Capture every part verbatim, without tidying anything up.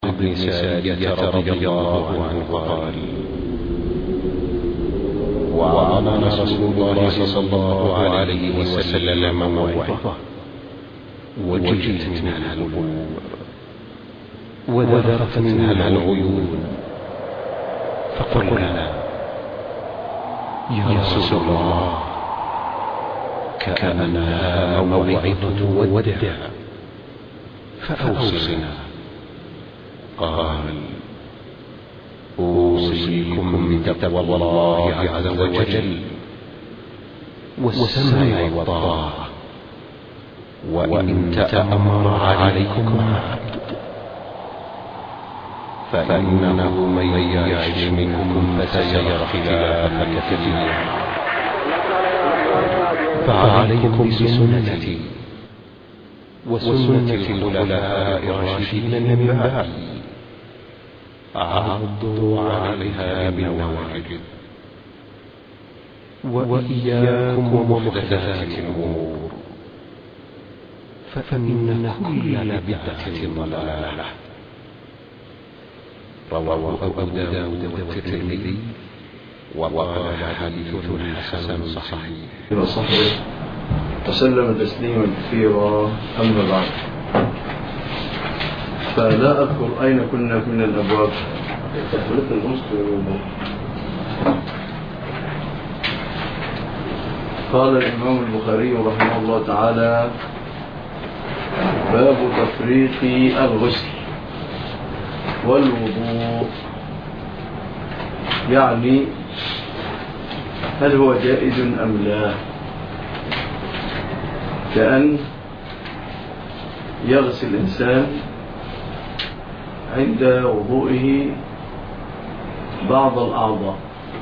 بن سارية رضي الله عنه قال: وعظنا رسول الله صلى الله عليه وسلم موعظة وجلت منها القلوب وذرفت منها العيون، فقلنا: يا رسول الله، كأنها موعظة ودع، فأوصنا. قال: أوصيكم بتقوى الله عز وجل والسمع والطاعة، وإن تأمر عليكم عبد، فإنه من يعش منكم فسيرى اختلافا كثيرا، فعليكم بسنتي وسنة الخلفاء الراشدين من بعدي، عضوا عليها بالنواجذ، وإياكم ومحدثات الأمور، فإن كل بدعة ضلالة. رواه أبو داود والترمذي وقال حديث حسن صحيح. وصحبه وسلم تسليما كثيرا. أما بعد، فلا أذكر أين كنا من الأبواب. قال الإمام البخاري رحمه الله تعالى: باب تفريق الغسل والوضوء، يعني هل هو جائز أم لا؟ كأن يغسل الإنسان عند وضوئه بعض الأعضاء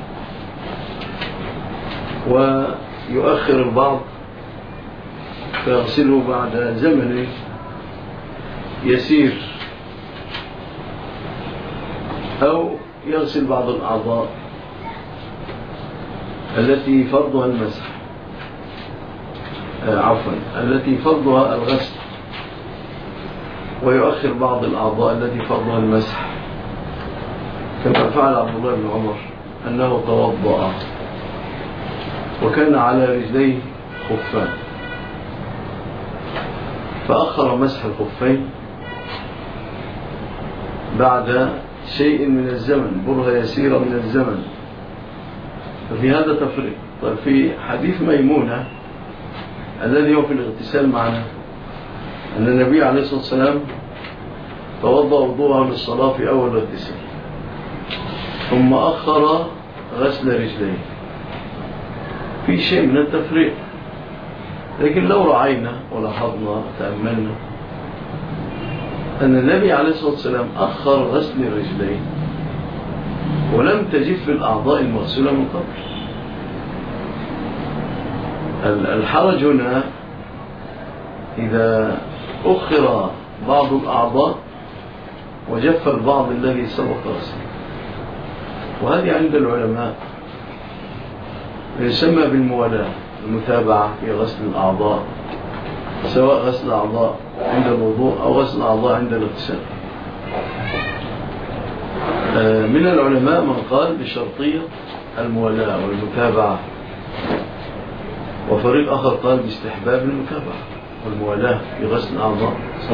ويؤخر البعض فيغسله بعد زمن يسير، أو يغسل بعض الأعضاء التي فرضها المسح آه عفوا التي فرضها الغسل، ويؤخر بعض الأعضاء التي فرضها المسح، كما فعل عبد الله بن عمر أنه توضأ وكان على رجليه خفان، فأخر مسح الخفين بعد شيء من الزمن، برهة يسيرة من الزمن، ففي هذا تفريق. طيب، في حديث ميمونة الذي هو في الاغتسال معنا أن النبي عليه الصلاة والسلام توضأ وضوءه للصلاة في أول الاغتسال، ثم أخر غسل رجليه، في شيء من التفريق. لكن لو رعينا ولاحظنا تأملنا أن النبي عليه الصلاة والسلام أخر غسل الرجلين ولم تجف الأعضاء المغسولة من قبل. الحرج هنا إذا أخر بعض الأعضاء وجف البعض الذي سبق غسله، وهذه عند العلماء يسمى بالموالاة، المتابعة في غسل الأعضاء، سواء غسل الأعضاء عند الوضوء أو غسل الأعضاء عند الاغتسال. من العلماء من قال بشرطية الموالاة والمتابعة، وفريق آخر قال باستحباب المتابعة والموالاة في غسل الأعضاء.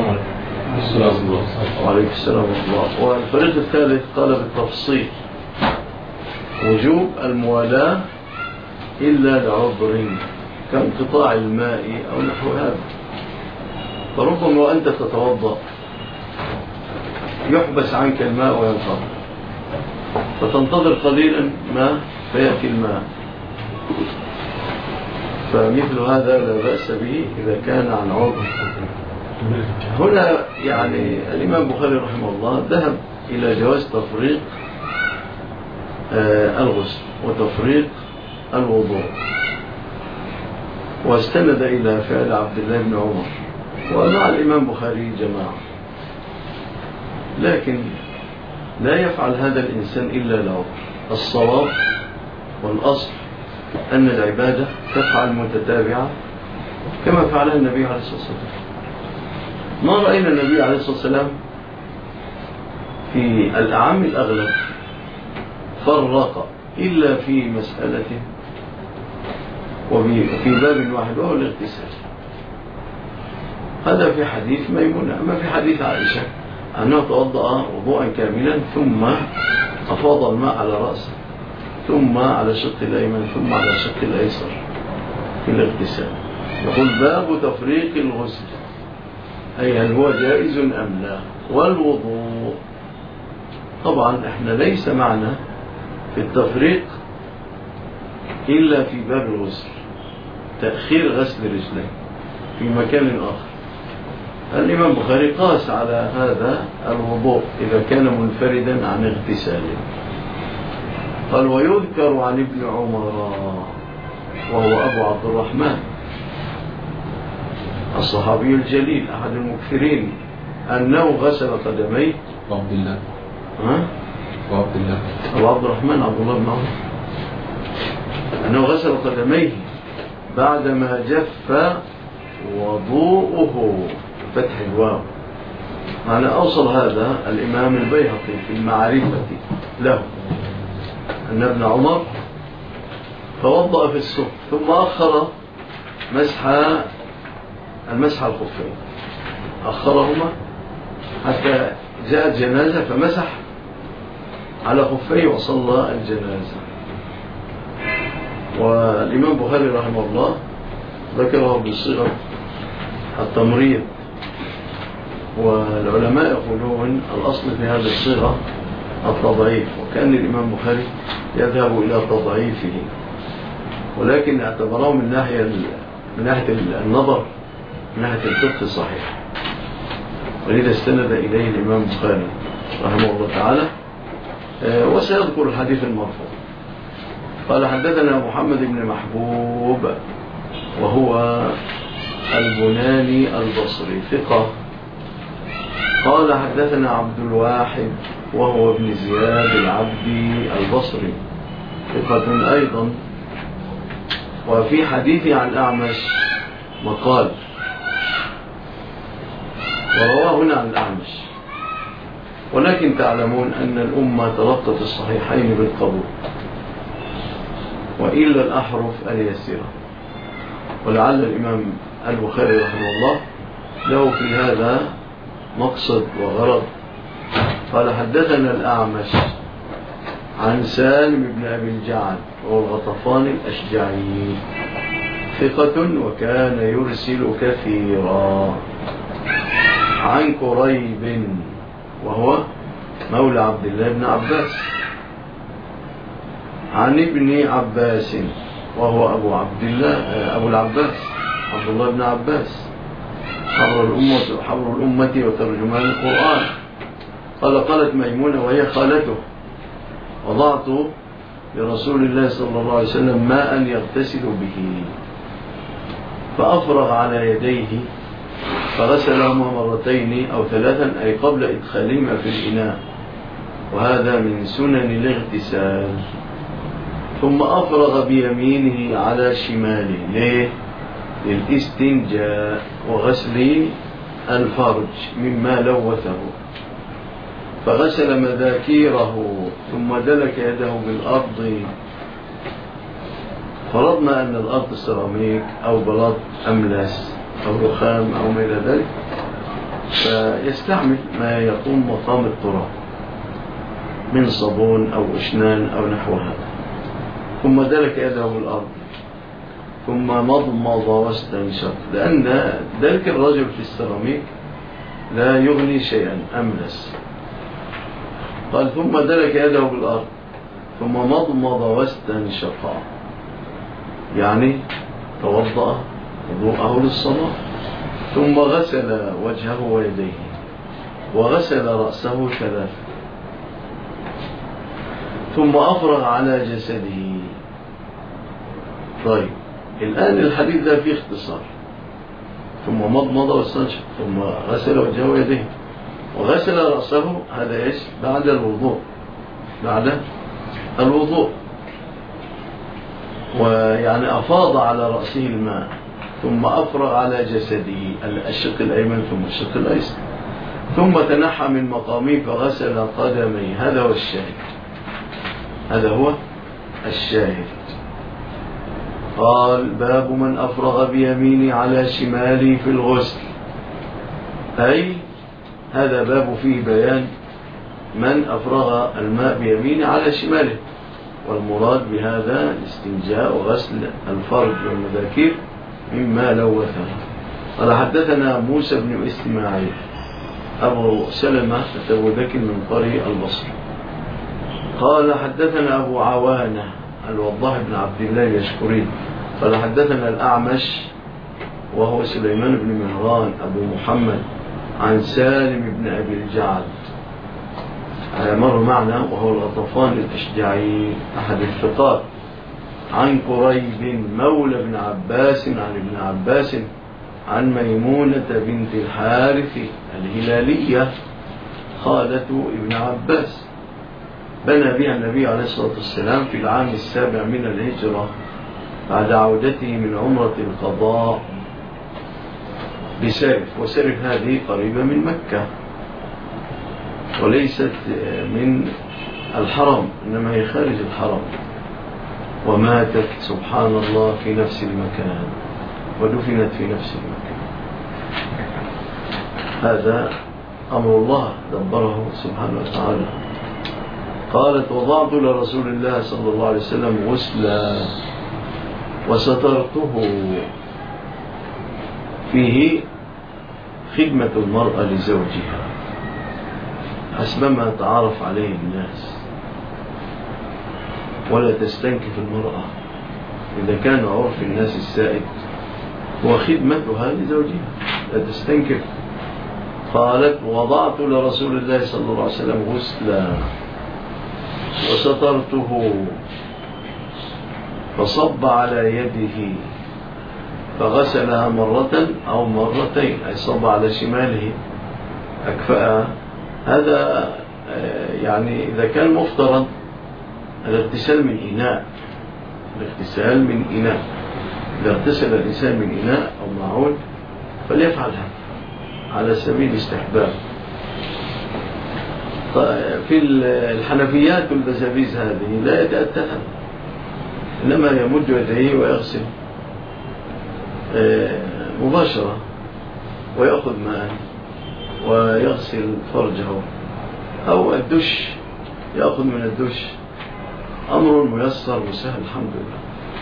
وعليكم السلام ورحمة الله. والفريق الثالث قال بالتفصيل وجوب الموالاة إلا لعذر كانقطاع الماء أو نحو هذا. فربما وأنت تتوضأ يحبس عنك الماء وينقطع، فتنتظر قليلا ما فيأتي الماء، فمثل هذا لا بأس به إذا كان عن عذر. هنا يعني الإمام البخاري رحمه الله ذهب إلى جواز تفريق آه الغسل وتفريق الوضوء، واستند إلى فعل عبد الله بن عمر، ومع الإمام البخاري جماعة. لكن لا يفعل هذا الإنسان إلا له. الصواب والأصل أن العبادة تفعل متتابعة كما فعلها النبي عليه الصلاة والسلام. ما رأينا النبي عليه الصلاة والسلام في الأعم الأغلب فرق إلا في مسألة وفي باب واحد وهو الاغتسال. هذا في حديث ميمونة. أما في حديث عائشة أنه توضأ وضوءا كاملا ثم أفاض الماء على رأسه ثم على شق الأيمن ثم على شق الأيسر في الاغتسال. يقول باب تفريق الغسل، أي هل هو جائز أم لا. والوضوء طبعا احنا ليس معنا في التفريق إلا في باب الغسل، تأخير غسل رجلين في مكان آخر. الإمام البخاري قاس على هذا الوضوء إذا كان منفردا عن اغتساله. قال ويذكر عن ابن عمر وهو أبو عبد الرحمن الصحابي الجليل أحد المكثرين أنه غسل قدميه. عبد الله ها؟ وعبد الله أبو عبد الرحمن عبد الله بن عمر أنه غسل قدميه بعدما جف وضوءه فتح الواو. معنى أوصل هذا الإمام البيهقي في المعرفة له أن ابن عمر توضأ في الصبح ثم أخر مسح المسح الخفين، أخرهما حتى جاءت جنازة فمسح على خفيه وصلى الجنازة. والإمام البخاري رحمه الله ذكره بالصيغة التمريض، والعلماء يقولون الأصل في هذه الصيغة التضعيف، وكأن الإمام البخاري يذهب إلى تضعيفه، ولكن اعتبره من ناحية من ناحية النظر من ناحية الفقه صحيح، ولذا استند إليه الإمام البخاري رحمه الله تعالى. وسيذكر الحديث المرفوع. قال حدثنا محمد بن محبوب وهو البناني البصري ثقة. قال حدثنا عبد الواحد وهو ابن زياد العبدي البصري ثقة أيضا. وفي حديثي عن الأعمش مقال، ورواه هنا عن الأعمش، ولكن تعلمون أن الأمة تلقت الصحيحين بالقبول وإلا الأحرف اليسيرة. ولعل الإمام البخاري رحمه الله له في هذا مقصد وغرض. قال حدثنا الأعمش عن سالم بن أبي الجعد وهو الغطفاني الأشجعي ثقة وكان يرسل كثيرا. عن كريب وهو مولى عبد الله بن عباس عن ابن عباس وهو أبو عبد الله أبو العباس عبد الله بن عباس حبر الأمة حبر الأمة وترجمان القرآن. قال قالت ميمونة وهي خالته وضعت لرسول الله صلى الله عليه وسلم ماء يغتسل به فأفرغ على يديه فغسلهما مرتين أو ثلاثا أي قبل إدخالهما في الإناء، وهذا من سنن الاغتسال. ثم أفرغ بيمينه على شماله ليه؟ للاستنجاء وغسل الفرج مما لوثه، فغسل مذاكيره ثم دلك يده بالأرض. فرضنا أن الأرض سيراميك أو بلاط أملس أو رخام أو ما إلى ذلك، فيستعمل ما يقوم مقام التراب من صابون أو أشنان أو نحو هذا. ثم دلك يده بالأرض ثم مضمض واستنشق، لأن دلك الرجل في السيراميك لا يغني شيئا أملس. قال ثم دلك يده بالأرض ثم مضمض واستنشق، يعني توضأ وضوءه للصلاة، ثم غسل وجهه ويديه وغسل رأسه ثلاثة، ثم أفرغ على جسده. طيب الآن الحديث ده فيه اختصار. ثم مضمض واستنشق ثم غسل وجهه ويديه وغسل رأسه، هذا إيش؟ بعد الوضوء بعد الوضوء ويعني أفاض على رأسه الماء ثم أفرغ على جسده الشق الأيمن ثم الشق الأيسر، ثم تنحى من مقامه فغسل قدميه. هذا هو الشاهد، هذا هو الشاهد. قال: باب من أفرغ بيمينه على شماله في الغسل، أي هذا باب فيه بيان من أفرغ الماء بيمينه على شماله، والمراد بهذا الاستنجاء وغسل الفرج والمذاكير مما لوثه. قال: حدثنا موسى بن إسماعيل أبو سلمة التبوذكي من قري البصري قال: حدثنا أبو عوانة الوضاح بن عبد الله اليشكري قال: حدثنا الأعمش وهو سليمان بن مهران أبو محمد عن سالم بن أبي الجعد مر معنا، وهو الغطفان الأشجعي أحد الثقات، عن قريب مولى بن عباس عن ابن عباس عن ميمونة بنت الحارث الهلالية خالة ابن عباس، بنى بها النبي عليه الصلاة والسلام في العام السابع من الهجرة بعد عودته من عمرة القضاء بسرف، وسرف هذه قريبة من مكة وليست من الحرم، إنما هي خارج الحرم، وماتت سبحان الله في نفس المكان ودفنت في نفس المكان. هذا أمر الله دبره سبحانه وتعالى. قالت: وضعت لرسول الله صلى الله عليه وسلم غسلا وسترته فيه خدمة المرأة لزوجها حسب ما تعرف عليه الناس، ولا تستنكف المرأة إذا كان عرف الناس السائد هو خدمتها لزوجها، لا تستنكف. قالت: وضعت لرسول الله صلى الله عليه وسلم غسلا وسترته فصب على يده فغسلها مرة أو مرتين، أي صب على شماله أكفأها. هذا يعني إذا كان مفترض الاغتسال من إناء، الاغتسال من إناء، إذا اغتسل الإنسان من إناء أو معون فليفعلها على سبيل الاستحباب. في الحنفيات والبزابيز هذه لا يتأتى هذا، إنما يمد يديه ويغسل مباشرة ويأخذ ماء ويغسل فرجه، أو الدش يأخذ من الدش، أمر ميسر وسهل الحمد لله.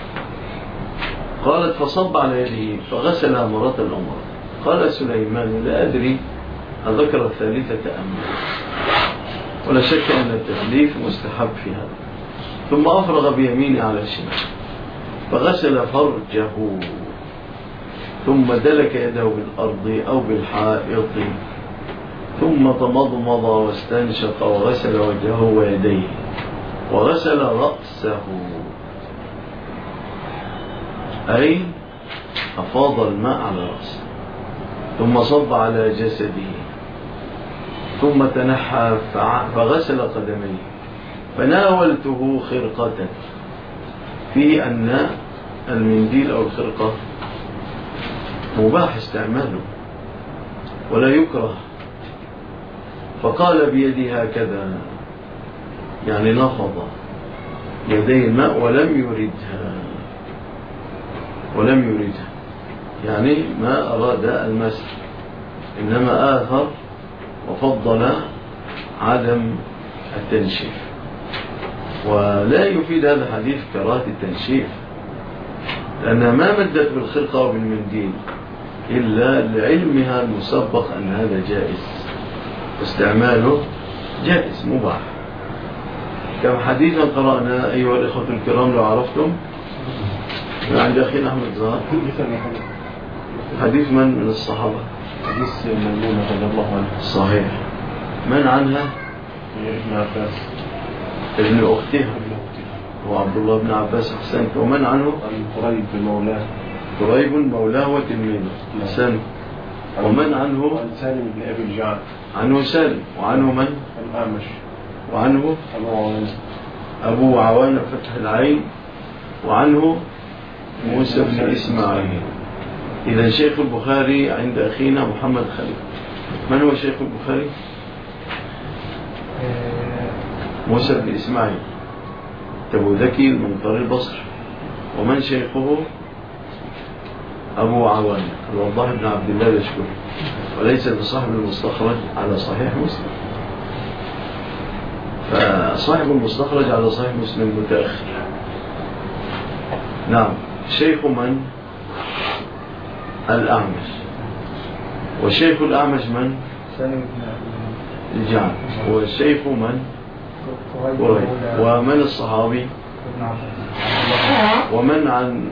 قالت: فصب على يده فغسلها مرة أو مرة. قال سليمان: لا أدري أذكر الثالثة أم لا، ولا شك أن التثليث مستحب في هذا. ثم أفرغ بيمينه على الشمال فغسل فرجه، ثم دلك يده بالأرض أو بالحائط، ثم تمضمض واستنشق وغسل وجهه ويديه وغسل رأسه، أي أفاض الماء على رأسه، ثم صب على جسده، ثم تنحى فغسل قدميه. فناولته خرقة، في أن المنديل أو الخرقة مباح استعماله ولا يكره، فقال بيدي هكذا، يعني نفض يدي الماء ولم يردها، ولم يردها يعني ما أراد المسح، إنما آثر وفضل عدم التنشيف. ولا يفيد هذا الحديث كراهة التنشيف، لأنها ما مدت بالخرقة وبالمنديل إلا لعلمها المسبق أن هذا جائز، واستعماله جائز مباح. كم حديثا قرأنا أيها الإخوة الكرام لو عرفتم عند أخينا أحمد زهر، حديث من من الصحابة؟ حديث ميمونة رضي الله عنها. صحيح. من عنها؟ ابن عباس ابن أختها هو عبد الله بن عباس. أحسنت. ومن عنه؟ عن قريب مولاه. قريب مولاه وتلميذه. أحسنت. ومن عنه؟ عن سالم بن أبي الجعد. عنه سالم. وعنه من؟ الأعمش. وعنه أبو عوانة. أبو عوانة فتح العين. وعنه موسى بن إسماعيل. إذا شيخ البخاري عند أخينا محمد خليل من هو شيخ البخاري؟ موسى بن إسماعيل أبو ذكي المنقري البصري. ومن شيخه؟ أبو عوانة الوضاح بن عبد الله الأشكري، وليس بصاحب المستخرج على صحيح مسلم، فصاحب المستخرج على صحيح مسلم متأخر. نعم. شيخ من؟ الأعمش. وشيخ الأعمش من؟ الجعد. والشيخ من؟ قريب. ومن الصحابي؟ ومن عن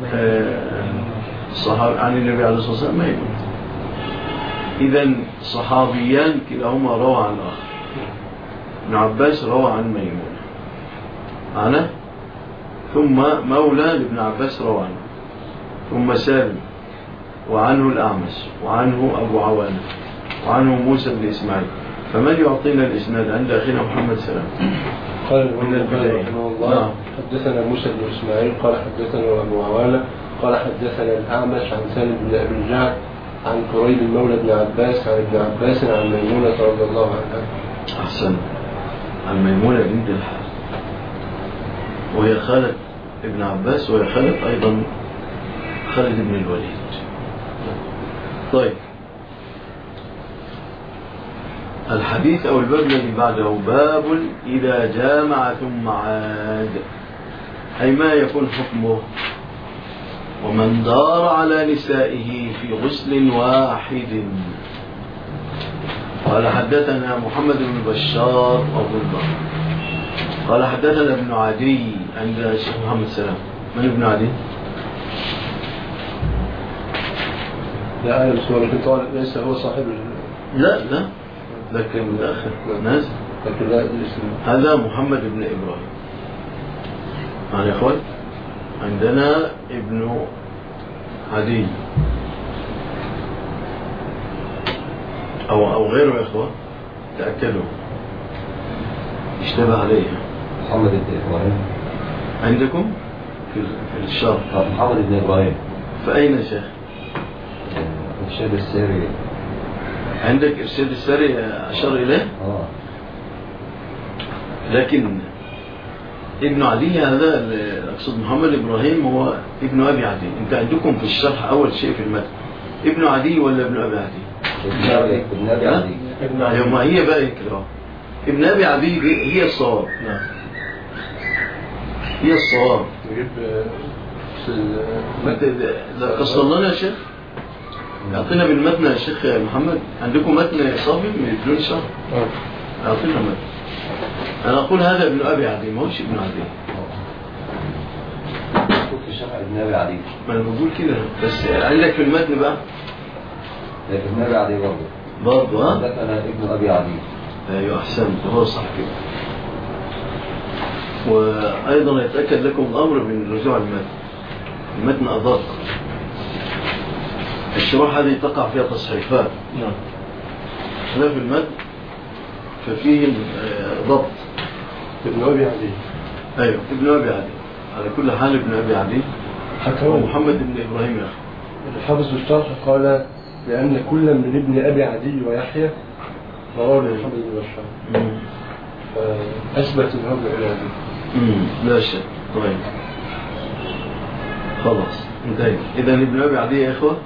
صحابي عن النبي عليه الصلاة والسلام؟ ميمون. إذن صحابيان كلاهما روى عن الآخر. ابن عباس روى عن ميمون معنا، ثم مولى لابن عباس روى عنه، ثم سالم وعنه الأعمش وعنه أبو عوانة وعنه موسى بن إسماعيل. فمن يعطينا الإسناد عند أخينا محمد سلام؟ قال البخاري رحمه الله حدثنا موسى بن إسماعيل قال حدثنا أبو عوانة قال حدثنا الأعمش عن سالم بن أبي الجعد عن قريب مولى بن عباس عن ابن عباس عن ميمونة رضي الله عنها. أحسن. عن ميمونة بنت الحارث وهي خالة ابن عباس، وهي خالة أيضا خالد بن الوليد. طيب، الحديث أو الباب الذي بعده باب إذا جامع ثم عاد، أي ما يكون حكمه ومن دار على نسائه في غسل واحد. قال حدثنا محمد بن بشار أبو البر قال حدثنا ابن عدي عند الشيخ محمد سلام. من ابن عدي؟ لا أعلم سؤال، لكن طبعا ليس هو صاحب. لا لا، لكن الآخر نازل، لكن لا الاسم. هذا محمد بن إبراهيم. معنا يا أخوان، عندنا ابن عدي أو أو غيره يا أخوان، تأكدوا اشتبه عليه. محمد بن إبراهيم عندكم في في الشرح محمد بن إبراهيم. فأين يا شيخ؟ إرشاد الساري. عندك إرشاد الساري أشار إليه؟ آه. لكن ابن عدي هذا أقصد محمد إبراهيم هو ابن أبي عدي. أنت عندكم في الشرح أول شيء في المتن ابن عدي ولا ابن أبي عدي؟ ابن أبي عدي. يوم هي بقى يكره ابن أبي عدي هي الصواب. نعم، هي الصواب. نجيب في المتن. قصر لنا يا شيخ، أعطينا بالمتن يا شيخ محمد. عندكم متن صافي من بدون شرح؟ أعطينا متن. أنا أقول هذا ابن أبي عدي، ما هوش ابن عدي. في شرح ابن أبي عدي. ما أنا بقول كده، بس عندك في المتن بقى ابن أبي عدي برضه. برضه ها؟ حدثنا ابن أبي عدي. أيوة أحسنت، هو صح كده. وأيضا يتأكد لكم الأمر من رجوع المتن. المتن أدق، الشروح هذه تقع فيها تصحيفات. نعم. خلاف المتن ففيه ضبط. ابن أبي عدي. أيوة ابن أبي عدي. على كل حال ابن أبي عدي ومحمد بن إبراهيم يا أخي. الحافظ الشرح قال لأن كل من ابن أبي عدي ويحيى رواه محمد بن بشار، فأثبت أنه ابن أبي عدي. لا شك. طيب خلاص انتهينا. إذا ابن أبي عدي يا إخوة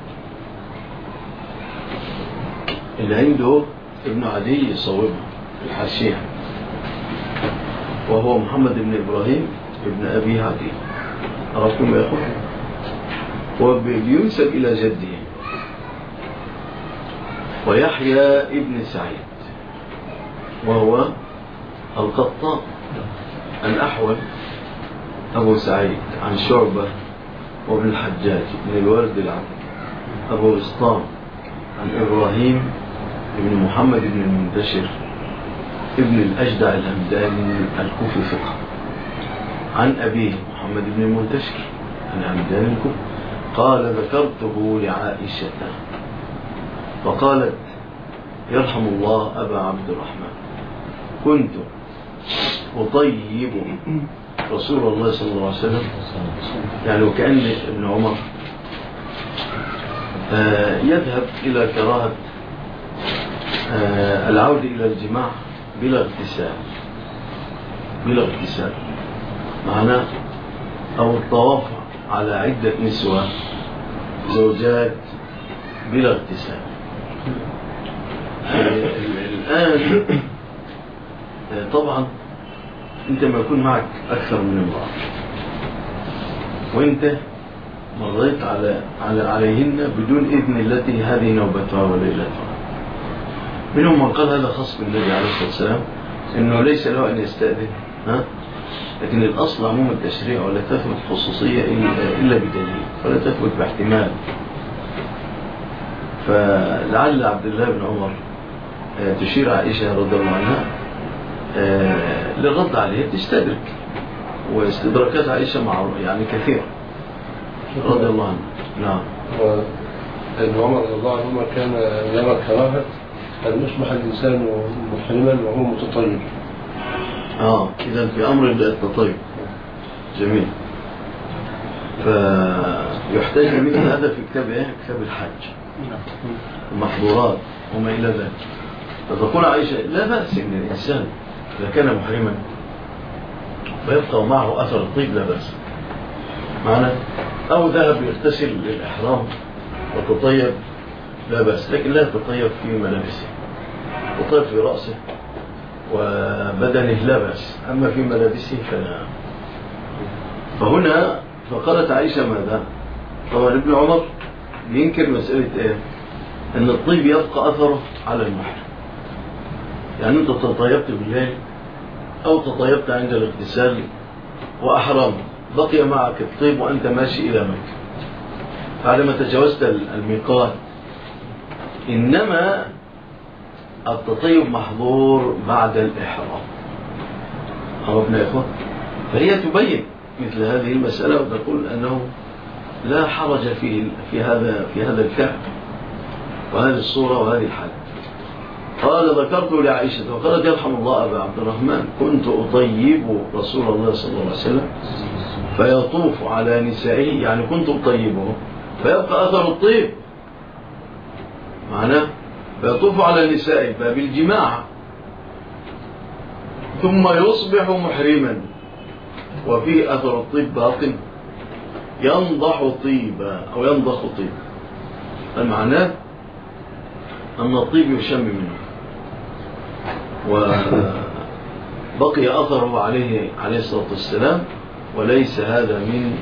اللي عنده ابن عدي يصوبها في الحاشية، وهو محمد بن إبراهيم ابن أبي عدي. عرفتم يا إخوة؟ وبينسب إلى جده. ويحيى ابن سعيد وهو القطان الأحول أبو سعيد عن شعبة وابن الحجاج بن الورد العبد أبو إسطام عن إبراهيم ابن محمد بن المنتشر ابن الأجدع الهمداني الكوفي ثقة عن أبيه محمد بن المنتشر الهمداني الكوفي قال ذكرته لعائشة فقالت يرحم الله أبا عبد الرحمن كنت أطيب رسول الله صلى الله عليه وسلم، يعني وكأن ابن عمر يذهب إلى كراهة آه العودة إلى الجماع بلا اغتسال، بلا اغتسال معناه، أو الطواف على عدة نسوة زوجات بلا اغتسال. الآن طبعا أنت ما يكون معك أكثر من امرأة وأنت مريت على على عليهن بدون إذن التي هذه نوبتها وليلتها، منهم من قال هذا خاص بالنبي عليه الصلاة والسلام إنه ليس له أن يستأذن، ها؟ لكن الأصل عموم التشريع ولا تثبت خصوصية إلا بدليل ولا تثبت باحتمال. فلعل عبد الله بن عمر تشير عائشة رضي الله عنها للرد عليه تستدرك، واستدراكات عائشة معروفة يعني كثيرة رضي الله عنها. نعم. ابن عمر رضي الله عنهما كان يرى كراهة أن يصبح الإنسان محرما وهو متطيب. آه إذا في أمر التطيب جميل. فيحتاج مثل هذا في كتاب إيه؟ كتاب الحج المحظورات وما إلى ذلك. فتقول عائشة لا بأس إن الإنسان إذا كان محرما ويبقى معه أثر الطيب لا بأس معنا، أو ذهب يغتسل للإحرام وتطيب لا بأس، لكن لا تطيب في ملابسه، تطيب في رأسه وبدنه لا بأس، أما في ملابسه فلا. فهنا فقالت عائشة ماذا؟ طبعا ابن عمر ينكر مسألة إيه؟ أن الطيب يبقى أثره على المحرم. يعني أنت تطيبت بالليل أو تطيبت عند الاغتسال وأحرام، بقي معك الطيب وأنت ماشي إلى مكة بعدما تجاوزت الميقات. إنما التطيب محظور بعد الإحرام. عرفنا يا إخوة؟ فهي تبين مثل هذه المسألة وتقول أنه لا حرج في في هذا في هذا الفعل وهذه الصورة وهذه الحالة. قال ذكرت لعائشة وقالت يرحم الله أبا عبد الرحمن كنت أطيب رسول الله صلى الله عليه وسلم فيطوف على نسائه، يعني كنت أطيبه فيبقى أثر الطيب معناه فيطوف على نسائه باب الجماعة ثم يصبح محرما وفيه أثر الطيب باق ينضح طيبا أو ينضخ طيبا. المعنى أن الطيب يشم منه وبقي أثره عليه عليه الصلاة والسلام، وليس هذا من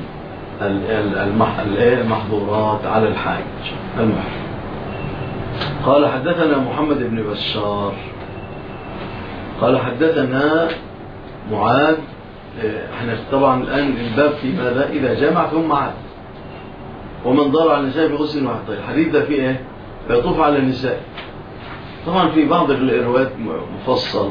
المحظورات على الحاج المحرم. قال حدثنا محمد بن بشار قال حدثنا معاذ. احنا طبعا الآن الباب في ماذا؟ إذا جمع ثم عاد ومن ضر على النساء بغسل واحد. طيب الحديث ده فيه ايه؟ فيطوف على النساء. طبعا في بعض الروايات مفصل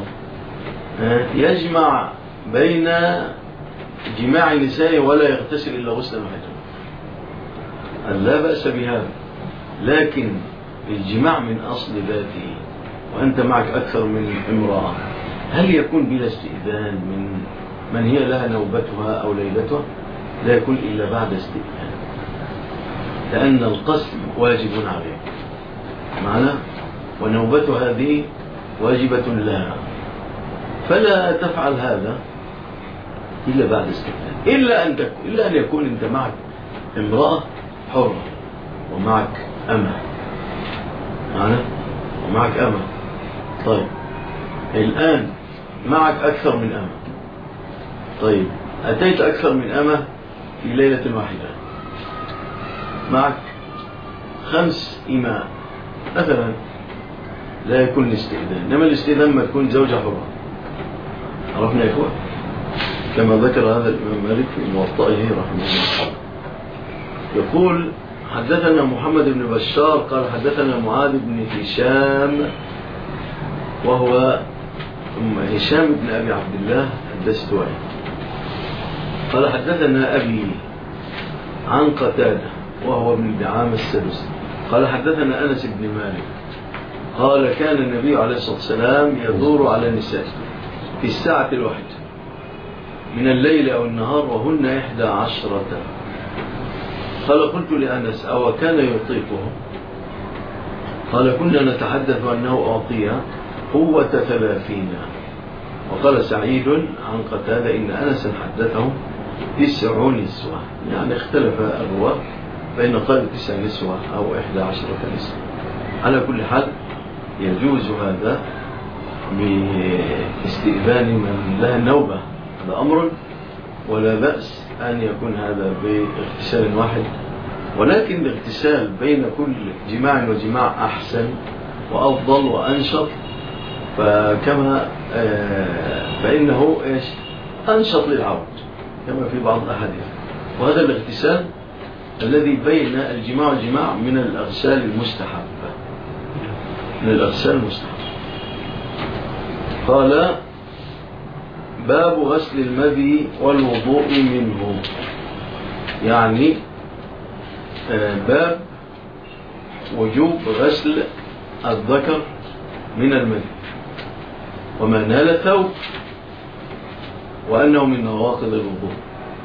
يجمع بين جماع النساء ولا يغتسل إلا غسلا واحدا، لا بأس بهذا، لكن الجماع من أصل ذاته وأنت معك أكثر من امرأة هل يكون بلا استئذان من من هي لها نوبتها أو ليلتها؟ لا يكون إلا بعد استئذان، لأن القسم واجب عليه معنا ونوبة هذه واجبة لها، فلا تفعل هذا إلا بعد استئذان، إلا أن تكون إلا أن يكون أنت معك امرأة حرة ومعك أمة معنا ومعك أمة. طيب الآن معك أكثر من أمة، طيب أتيت أكثر من أمة في ليلة واحدة، معك خمس إماء مثلا، لا يكون الاستئذان، إنما الاستئذان ما تكون زوجة حرة. عرفنا يا إخوة؟ كما ذكر هذا الإمام مالك في موطئه رحمه الله. يقول حدثنا محمد بن بشار قال حدثنا معاذ بن هشام وهو هشام بن أبي عبد الله الدستوائي قال حدثنا أبي عن قتادة وهو ابن دعامة السدوسي قال حدثنا أنس بن مالك قال كان النبي عليه الصلاة والسلام يدور على النساء في الساعة الواحدة من الليل أو النهار وهن إحدى عشرة. قال قلت لأنس أو كان يطيقه؟ قال كنا نتحدث أنه أعطي قوة ثلاثين. وقال سعيد عن قتادة إن أنسا حدثهم تسع نسوة، يعني اختلف الرواة بين قال تسع نسوة أو إحدى عشرة نسوة. على كل حال يجوز هذا باستئذان من لها النوبة، هذا أمر ولا بأس أن يكون هذا باغتسال واحد، ولكن الاغتسال بين كل جماع وجماع أحسن وأفضل وأنشط، فكما فإنه إيش أنشط للعود كما في بعض الأحاديث. وهذا الاغتسال الذي بين الجماع والجماع من الأغسال المستحبة، من الأغسال المستحبة. قال باب غسل المذي والوضوء منه، يعني باب وجوب غسل الذكر من المذي وما نال الثوب، وأنه من نواقض الوضوء.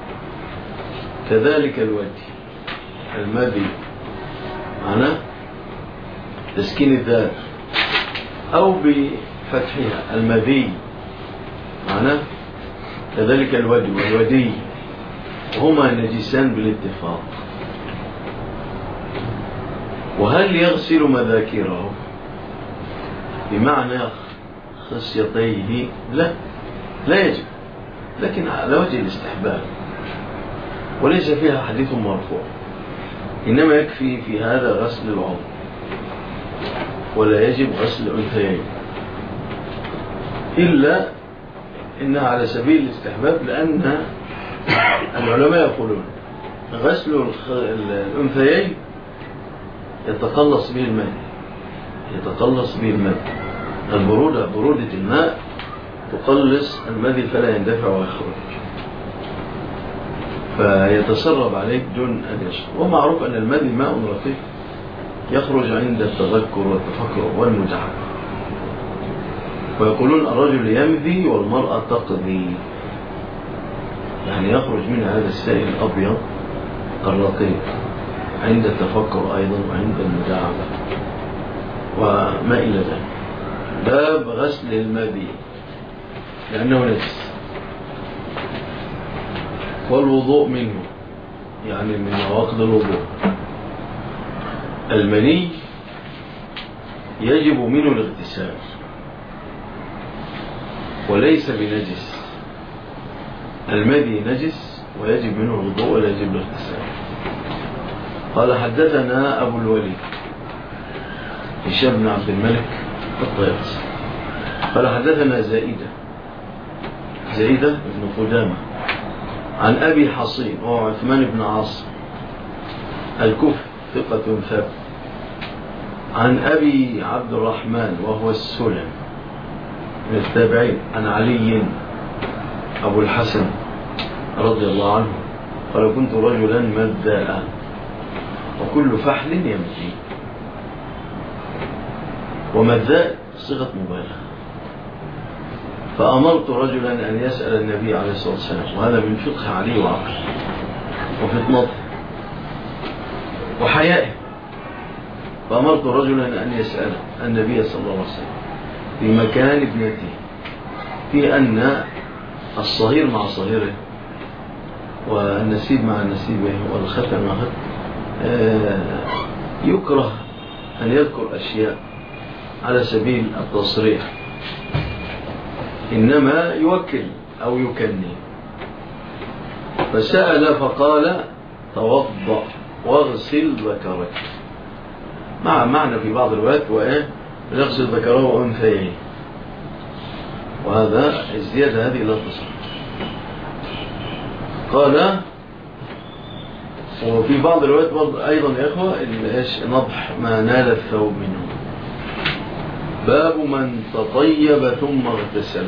كذلك الوجه، المذي معنى تسكين الذات أو بفتحها المذي معنى كذلك الودي والودي، هما نجسان بالاتفاق. وهل يغسل مذاكره بمعنى خصيتيه؟ لا، لا يجب، لكن على وجه الاستحباب، وليس فيها حديث مرفوع، إنما يكفي في هذا غسل العضو، ولا يجب غسل الأنثيين، إلا إنها على سبيل الاستحباب، لأن العلماء يقولون غسل الأنثيين يتقلص به الماء، يتقلص به الماء، البرودة برودة الماء تقلص المذي فلا يندفع ويخرج، فيتسرب عليك دون أن يشرب. ومعروف أن المذي ماء رقيق يخرج عند التذكر والتفكر والمتعة. ويقولون الرجل يمذي والمرأة تقضي، يعني يخرج من هذا السائل الأبيض الرقيق عند التفكر أيضا وعند المداعبة وما إلى ذلك. باب غسل المذي لأنه نجس، والوضوء منه يعني من نواقض الوضوء. المني يجب منه الاغتسال وليس بنجس، المذي نجس ويجب منه الوضوء ولا يجب الاغتسال. قال حدثنا أبو الوليد هشام بن عبد الملك الطيالسي قال حدثنا زائدة زائدة بن قدامة عن أبي حصين وهو عثمان بن عاصم الكوفي ثقة ثابت، عن أبي عبد الرحمن وهو السلم من التابعين، عن علي أبو الحسن رضي الله عنه قال كنت رجلا مذاء وكل فحل يمضي. ومذاء صيغة مبالغة، فأمرت رجلا أن يسأل النبي عليه الصلاة والسلام، وهذا من فقه علي وعقل وفطنته وحيائه. فأمرت رجلا أن يسأل النبي صلى الله عليه وسلم في مكان ابنته، في أن الصغير مع صغيره والنسيب مع نسيبه والختم مع ختم يكره أن يذكر أشياء على سبيل التصريح، إنما يوكل أو يكني. فسأل فقال توضأ واغسل ذكرك، مع معنى في بعض الروايات وإيه يغسل ذكره وأنثيه، وهذا الزيادة هذه لا تصح. قال وفي بعض الروايات أيضا يا إخوة إيش نضح ما نال الثوب منه. باب من تطيب ثم اغتسل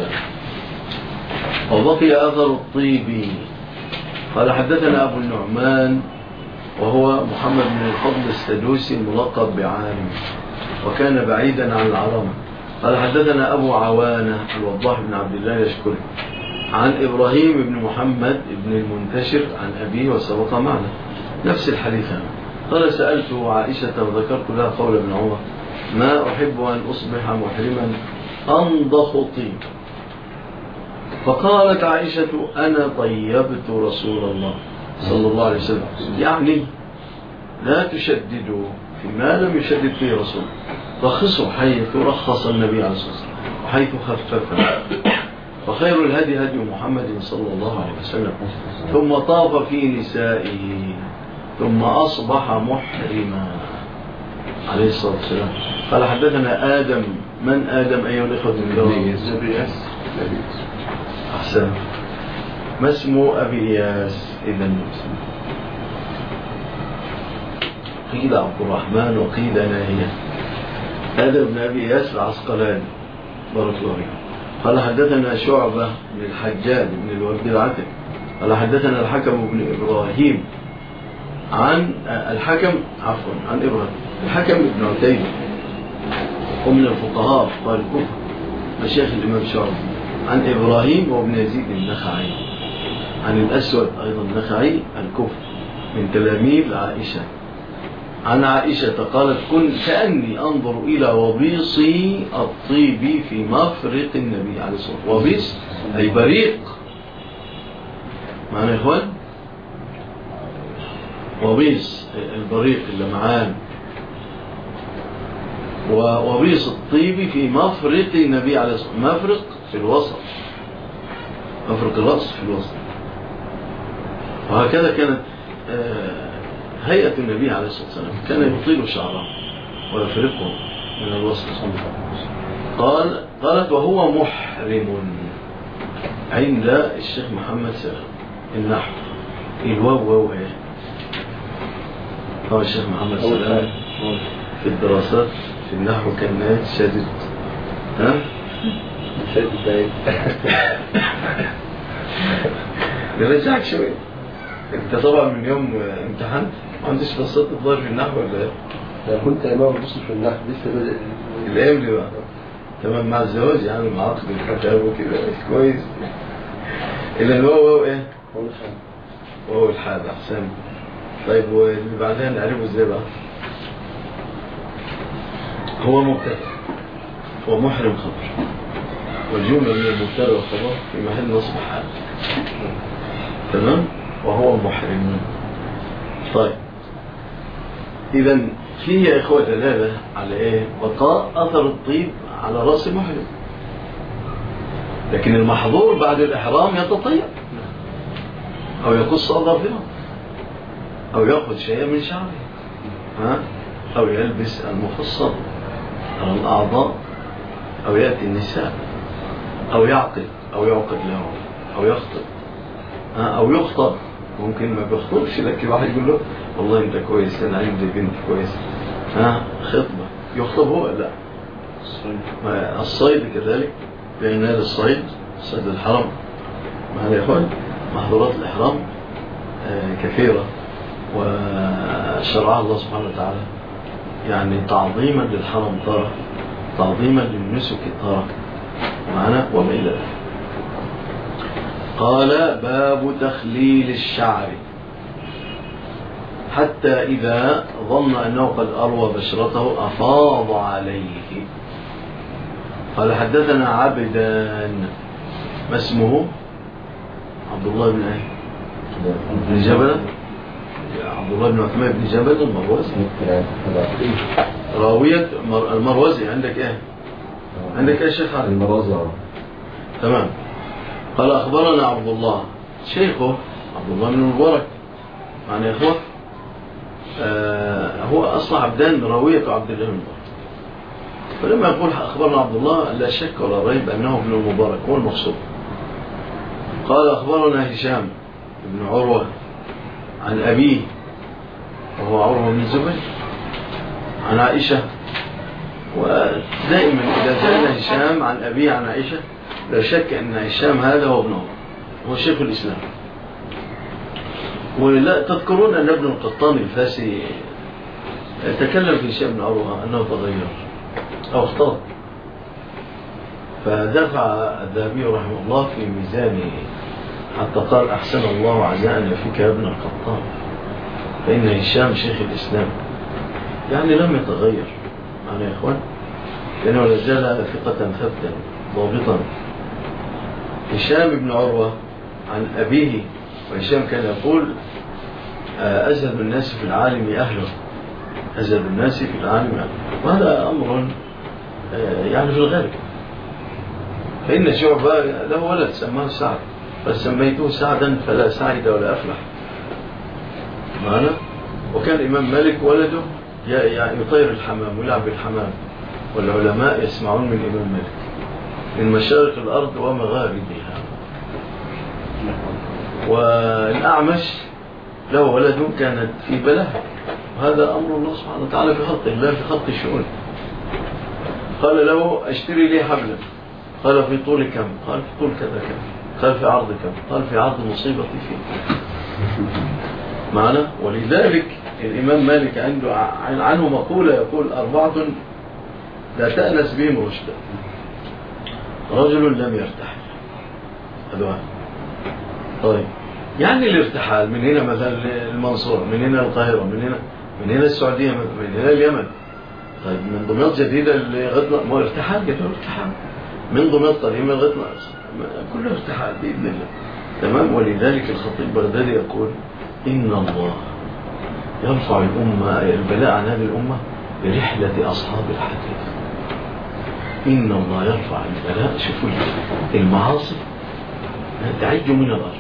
وبقي أثر الطيب. قال حدثنا أبو النعمان وهو محمد بن الفضل السدوسي الملقب بعالم، وكان بعيدا عن العرم. قال حدثنا أبو عوانة الوضاح بن عبد الله يشكر عن إبراهيم بن محمد بن المنتشر عن أبيه وسبق معنا نفس الحديث. قال سألت عائشة وذكرت لها قول ابن عمر ما أحب أن أصبح محرما أنضخ طيب. فقالت عائشة أنا طيبت رسول الله صلى الله عليه وسلم، يعني لا تشددوا فيما لم يشدد فيه رسول، رخصوا حيث رخص النبي عليه الصلاة والسلام وحيث خففه، فخير الهدي هدي محمد صلى الله عليه وسلم. ثم طاف في نسائه ثم أصبح محرما عليه الصلاة والسلام. قال حدثنا آدم. من آدم أيها الإخوة الكرام؟ أحسن. ما اسم أبي إياس؟ إذن قيل عبد الرحمن وقيل ناهية. آدم بن أبي إياس العسقلاني بارك الله فيكم. قال حدثنا شعبة بن الحجاج بن الوليد العتكي قال حدثنا الحكم بن إبراهيم عن الحكم عفوا عن إبراهيم الحكم بن عتيبة ومن الفقهاء قال الكوفة مشايخ الإمام شعبة، عن إبراهيم وابن يزيد النخعي عن الأسود أيضا النخعي الكوفة من تلاميذ عائشة عن عائشة قالت كنت كأني أنظر إلى وبيص الطيب في مفرق النبي عليه الصلاة والسلام. وبيص أي بريق، معنا يا إخوان؟ وبيص البريق اللمعان، ووبيص الطيب في مفرق النبي عليه الصلاة والسلام. مفرق في الوسط، مفرق الرأس في الوسط. وهكذا كانت هيئة النبي عليه الصلاة والسلام، كان يطيل شعره ويفرقه من الوسط. قال قالت وهو محرم عند الشيخ محمد سلام النحو الواو واو ايه. هو الشيخ محمد سلام في الدراسات في النحو كان شديد. ها شديد بعيد. نرجعك شوي. انت طبعا من يوم امتحان ما عندش فرصات الظاهر في النحو ولا ايه؟ انا كنت امام بص في النحو لسه بدأ الايام دي بقى تمام مع الزواج يعني مع عقد الحجاب وكده كويس. الا الواو واو ايه؟ واو الحاد. احسن. طيب واللي بعدها نعرفه ازاي بقى؟ هو مبتدأ ومحرم خبر، والجملة من المبتدأ والخبر في محل نصب حال. تمام؟ وهو محرم. طيب إذا فيه يا إخوة دلالة على إيه؟ بقاء أثر الطيب على رأس محرم، لكن المحظور بعد الإحرام يتطيب أو يقص أظافره أو يأخذ شيئا من شعره، ها؟ أو يلبس المفصل على الأعضاء، أو يأتي النساء، أو يعقد أو يعقد له، أو يخطب، أو يخطب. ممكن ما بيخطبش لكن واحد يقول له والله أنت كويس أنا عندي بنت كويس، ها خطبة. يخطب هو؟ لا. الصيد كذلك بين هذا الصيد صيد الحرم. معنا يا إخوان محظورات الإحرام كثيرة وشرعها الله سبحانه وتعالى يعني تعظيما للحرم ترى، تعظيما للنسك ترى معنا وما إلى ذلك. قال باب تخليل الشعر حتى إذا ظن أنه قد أروى بشرته أفاض عليه. قال حدثنا عبدان. ما اسمه؟ عبد الله بن ايه؟ بن جبل. عبد الله بن عثمان بن جبل المروزي راوية المروزي. عندك ايه؟ عندك ايه شيخ علي؟ المروزي. تمام. قال أخبرنا عبد الله شيخه عبد الله بن المبارك. معنى يا إخوة آه هو أصلا عبدان راوية عبد الله بن المبارك، فلما يقول أخبرنا عبد الله لا شك ولا ريب أنه ابن المبارك هو المقصود. قال أخبرنا هشام بن عروة عن أبيه وهو عروة بن الزبير عن عائشة. ودائما إذا جاءنا هشام عن أبيه عن عائشة لا شك أن هشام هذا هو ابن عمر، هو شيخ الإسلام. ولا تذكرون أن ابن القطان الفاسي تكلم في هشام بن عروة أنه تغير أو اختلط، فدفع الذهبي رحمه الله في ميزانه حتى قال أحسن الله عزاءنا فيك يا ابن القطان، فإن هشام شيخ الإسلام يعني لم يتغير معنا يا إخوان، لأنه لا زال ثقة ثبتا ضابطا. هشام بن عروة عن أبيه، وهشام كان يقول أزهد الناس في العالم أهله، أزهد الناس في العالم أهله، وهذا أمر يعني في الغالب. فإن شعبة له ولد سماه سعد، فسميته سعدا فلا سعد ولا أفلح معنا. وكان الإمام مالك ولده يعني يطير الحمام ويلعب بالحمام، والعلماء يسمعون من الإمام مالك من مشارق الأرض ومغاربها. والأعمش له ولد كانت في بلاء، وهذا أمر الله سبحانه وتعالى في خلقه، لا في خلق الشؤون. قال له اشتري لي حبلا، قال في طول كم؟ قال في طول كذا كم؟ قال في عرض كم؟ قال في عرض مصيبتي فيه معنا. ولذلك الإمام مالك عنده عنه مقولة يقول أربعة لا تأنس بهم رشدا: رجل لم يرتحل. هذا طيب، يعني الارتحال من هنا مثلا المنصورة، من هنا القاهرة، من هنا من هنا السعودية، من هنا اليمن. طيب من دمياط جديدة لغاية ما ارتحال، كده ارتحال من دمياط قديمة لغاية كله ارتحال بإذن الله. تمام. ولذلك الخطيب بغدادي يقول: إن الله يرفع الأمة البلاء عن هذه الأمة برحلة أصحاب الحديث. إن الله يرفع البلاء، شوفوا المعاصي تعج من الأرض،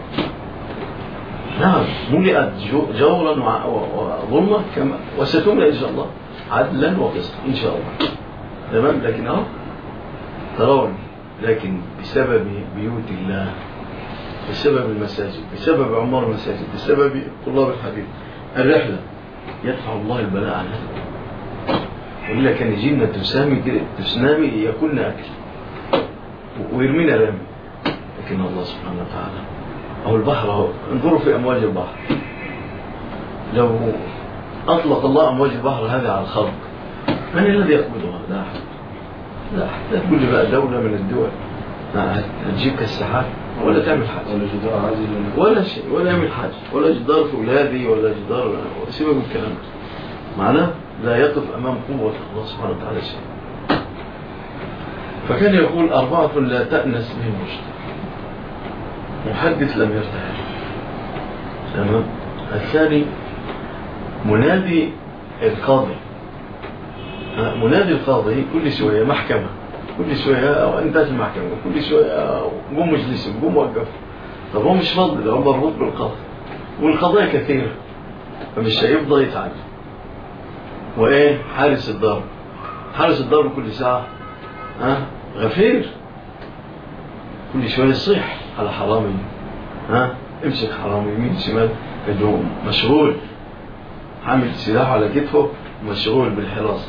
نعم ملئت جورا وظلمة كما وستملأ إن شاء الله عدلا وقسطا إن شاء الله. تمام. لكن أهو ترون، لكن بسبب بيوت الله، بسبب المساجد، بسبب عمار المساجد، بسبب طلاب الحديث، الرحلة يدفع الله البلاء عنها. وإلا كان يجينا تسامي تسنامي يكون أكل ويرمينا رامي. لكن الله سبحانه وتعالى أو البحر أهو، انظروا في أمواج البحر، لو أطلق الله أمواج البحر هذه على الخلق من الذي يقبضها؟ لا أحد، لا أحد. لا تقول لي بقى دولة من الدول هتجيب كالسحاب ولا تعمل حاجة ولا جدار عزيز ولا شيء، ولا يعمل حاجة، ولا جدار في أولادي ولا جدار، سيبك من الكلام معناه لا يقف أمام قوة الله سبحانه وتعالى شيء. فكان يقول أربعة لا تأنس بهم رشدا: محدث لم يرتحل. تمام. الثاني منادي القاضي، منادي القاضي كل شوية محكمة، كل شوية انتهت المحكمة، كل شوية قوم مجلسهم، قوم وقف. طب هو مش فاضي، هو مربوط بالقاضي والقضايا كثيرة، فمش هيفضل يتعب. وإيه حارس الدار، حارس الدار كل ساعة ها غفير، كل شوية يصيح على حرامي، ها امسك حرامي يمين شمال، كده مشغول حامل سلاح على كتفه مشغول بالحراسة.